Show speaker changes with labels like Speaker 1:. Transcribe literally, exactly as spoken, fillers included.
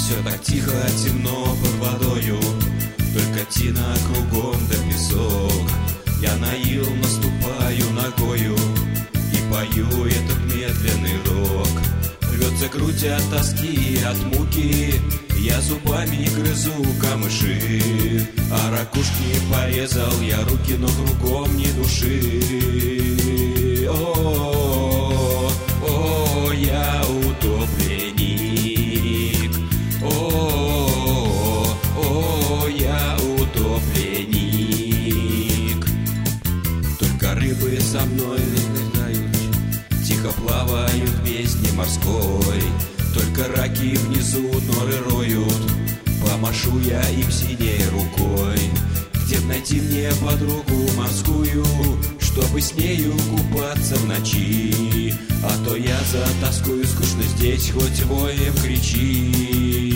Speaker 1: Все так тихо, темно под водою, только тина кругом да песок. Я на ил наступаю ногою и пою этот медленный рок. Рвется грудь от тоски, от муки, я зубами грызу камыши. А ракушки порезал я руки, но кругом ни души. О, о, я утопленник. О, о, я утопленник. Только рыбы со мной летают, тихо плавают в бездне морской. Только раки внизу норы роют, помашу я им синей рукой. Где б найти мне подругу морскую, чтобы с нею купаться в ночи? А то я затаскую, скучно здесь, хоть воем кричи.